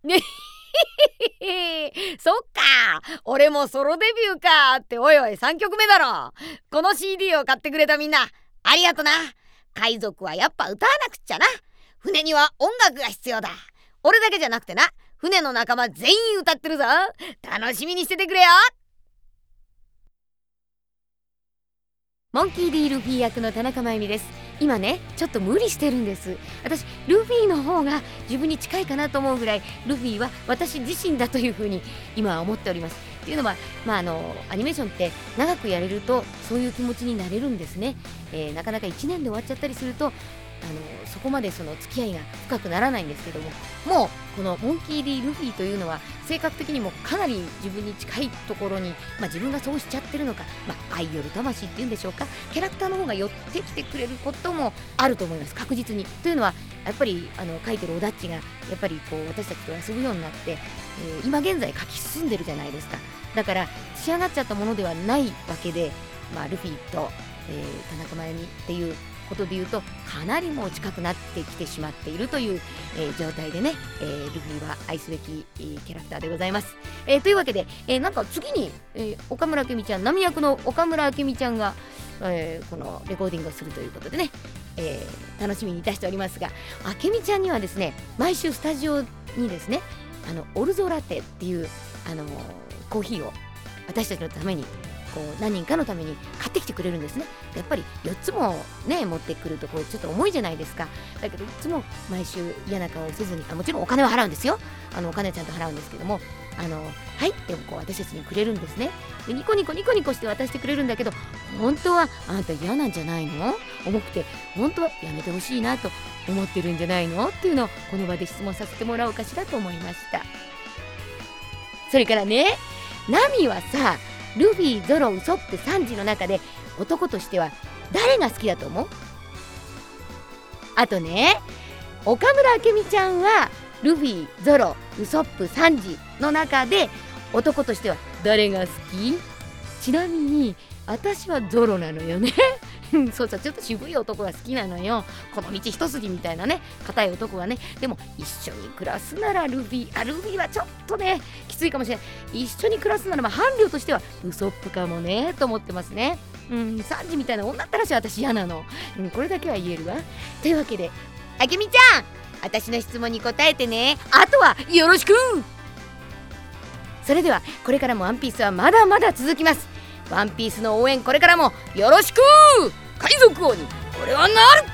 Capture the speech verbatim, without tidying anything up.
ねそっか、俺もソロデビューかって。おいおい、さんきょくめだろ。この シーディー を買ってくれたみんなありがとな。海賊はやっぱ歌わなくっちゃな。船には音楽が必要だ。俺だけじゃなくてな、船の仲間全員歌ってるぞ。楽しみにしててくれよ。モンキー D ルフィ役の田中真由美です。今ね、ちょっと無理してるんです。私ルフィの方が自分に近いかなと思うぐらい、ルフィは私自身だというふうに今は思っております。っていうのは、まあ、あのアニメーションって長くやれるとそういう気持ちになれるんですね。えー、なかなかいちねんで終わっちゃったりすると、あのそこまでその付き合いが深くならないんですけども、もうこのモンキー D ルフィというのは性格的にもかなり自分に近いところに、まあ、自分がそうしちゃってるのか、まあ、愛よる魂っていうんでしょうか、キャラクターの方が寄ってきてくれることもあると思います、確実に。というのはやっぱりあの書いてるオダッチがやっぱりこう私たちと遊ぶようになって、えー、今現在書き進んでるじゃないですか。だから仕上がっちゃったものではないわけで、まあ、ルフィと、えー、田中真由美っていうことで言うとかなりもう近くなってきてしまっているという、えー、状態でね、えー、ルフィは愛すべき、えー、キャラクターでございます。えー、というわけで、えー、なんか次に、えー、岡村明美ちゃん、ナミ役の岡村明美ちゃんが、えー、このレコーディングをするということでね、えー、楽しみにいたしておりますが、明美ちゃんにはですね、毎週スタジオにですね、あのオルゾラテっていう、あのー、コーヒーを私たちのためにこう何人かのために買ってきてくれるんですね。やっぱりよっつもね持ってくるとこうちょっと重いじゃないですか。だけどいつも毎週嫌な顔をせずに、あもちろんお金は払うんですよ。あのお金はちゃんと払うんですけども、あのはいってこう私たちにくれるんですね。でニコニコニコニコして渡してくれるんだけど、本当はあなた嫌なんじゃないの、重くて本当はやめてほしいなと思ってるんじゃないのっていうのをこの場で質問させてもらおうかしらと思いました。それからね、ナミはさ、ルフィ、ゾロ、ウソップ、サンジの中で男としては誰が好きだと思う？あとね、岡村明美ちゃんはルフィ、ゾロ、ウソップ、サンジの中で男としては誰が好き？ちなみに私はゾロなのよねそうそう、ちょっと渋い男が好きなのよ。この道一筋みたいなね、硬い男はね。でも一緒に暮らすならルフィ、あルフィはちょっとねきついかもしれない。一緒に暮らすならば伴侶としてはウソップかもねと思ってますね。うん、サンジみたいな女ったらし私嫌なの、うん、これだけは言えるわ。というわけで、あけみちゃん、私の質問に答えてね。あとはよろしく。それではこれからもワンピースはまだまだ続きます。ワンピースの応援これからもよろしく。海賊王に俺はなる。